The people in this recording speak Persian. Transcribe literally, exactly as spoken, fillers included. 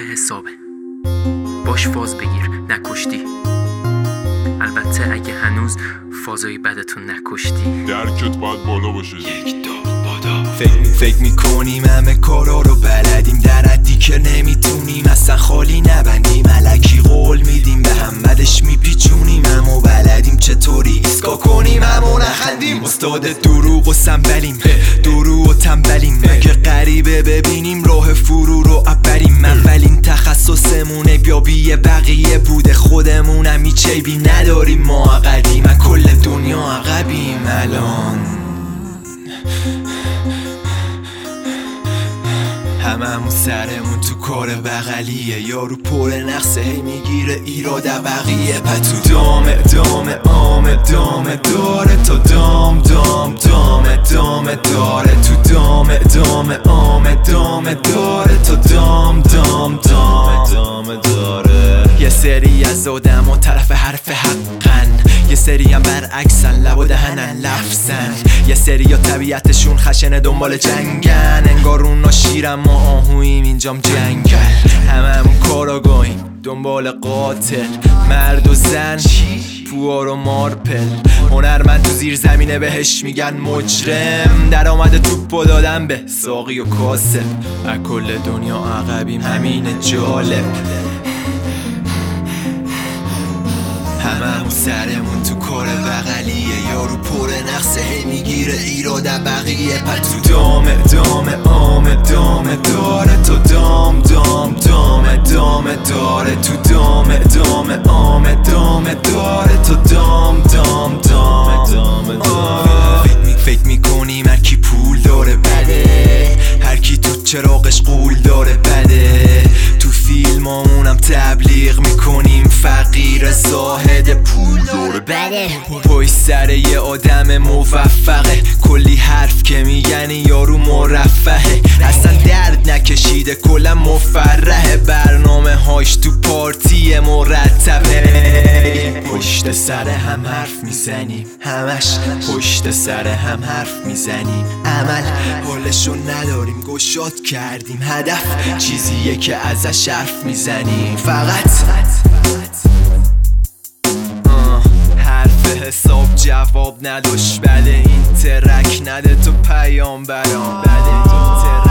حسابه، باش فاز بگیر نکشتی. البته اگه هنوز فازای بدتون نکشتی. درکت باید بالا باشه. یک دو بادا فکر فکر میکنیم همه کارا رو بلدیم، در حدی که نمیتونیم اصلا خالی نبندیم. الکی قول میدیم به هم بعدش میپیچونیم، اما بلدیم چطوری ایسکا کنیم اما نخندیم. استاد دروغ و سنبلیم، دروغ و تنبلیم. مگه غریبه ببینیم راه فرو رو ابریم؟ اولین تخصصمونه بیابی بقیه بوده، خودمونم هیچ عیبی نداریم. ما عقدیم از کل دنیا عقبیم. الان هممون سرمون تو کار بغلیه، یارو پر نقصه هی میگیره ایراد بقیه. پا تو دامه دامه آمه دامه داره، تا دام دام دامه دامه داره. تو دامه دامه آمه دامه داره، تا دام دام دامه دامه داره. یه سری از آدم و طرف حرف حقن، یه سری هم برعکسن لب و دهنن لفظن. یه سری یا طبیعتشون خشنه دنبال جنگن، انگار اونا شیرن ما آهویم اینجام جنگل. هممون کاراگاهیم دنبال قاتل، مرد و زن پوار و مارپل. هنرمند تو زیر زمینه بهش میگن مجرم، در آمده توپو دادن به ساقی و کاسب. از کل دنیا عقبیم همین جالب، هممون سرمون تو کار بغلیه، یارو پر نقصه هی میگیره ایراد بقیه. پا تو دامه دامه آمه دامه داره، تا دام دام دامه دامه داره. تو دامه دامه آمه دامه داره، تا دام دام دامه دامه داره. فکر میکنیم هر کی پول داره بده، هر کی تو چراغش قول داره بده. تو فیلمامونم تبلیغ میکنیم فقیر زاهد پول داره بده. پای سر یه آدم موفقه، کلی حرف که میگنی یارو مرفهه. اصلا درد نکشیده کلا مفرحه، برنامه هاش تو پارتی مرتبه. پشت سر هم حرف میزنیم همش، پشت سر هم حرف میزنیم عمل. حالشو نداریم گشاد کردیم، هدف چیزیه که ازش حرف میزنیم فقط. حرف حساب جواب نداشت، بله این ترک نده تو پیام برام، بله این ترک